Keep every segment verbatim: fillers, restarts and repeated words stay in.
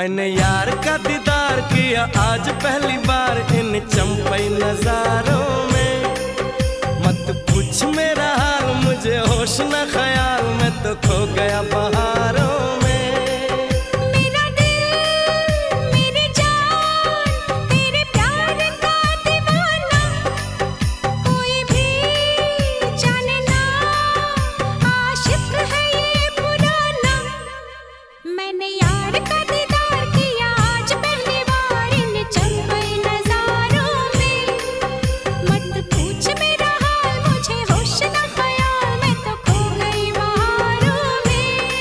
मैंने यार का दीदार किया आज पहली बार इन चंपई नजारों में। मत पूछ मेरा हाल, मुझे होश न ख्याल, मैं तो खो गया बहारों में। मेरा दिल मेरी जान तेरे प्यार का दीवाना, कोई भी जाने ना आशिक है ये पुराना। मैंने यार का दीदार किया आज पहली बार इन चंपई नजारों में। मत पूछ मेरा हाल, मुझे होश न ख्याल, मैं तो खो गई बहारों में।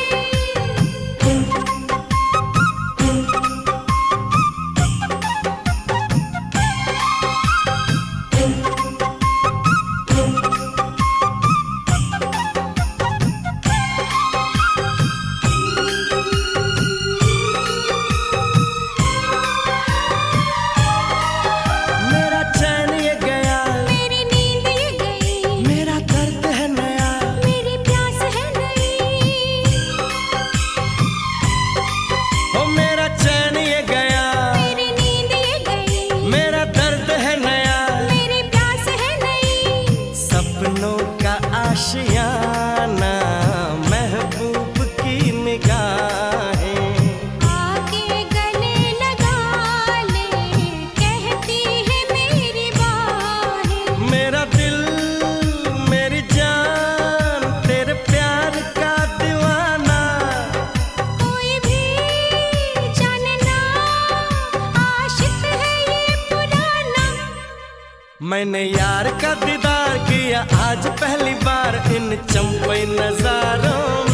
मेरा चैन ये गया, मेरी नींद ये गई, मेरा दर्द है नया, मेरी प्यास है नई। ओ मेरा चैन ये गया, मेरी नींद ये गई, मेरा दर्द है नया। मेरी प्यास है नई। सपनों का आशियाना महबूब की निगाहें, आके गले लगा ले, कहती है मेरी बाहें। मेरा दिल मेरी जान तेरे प्यार का दीवाना। कोई भी जाने ना आशिक है ये पुराना। मैंने यार का दीदार किया आज पहली बार इन चंपई नजारों में।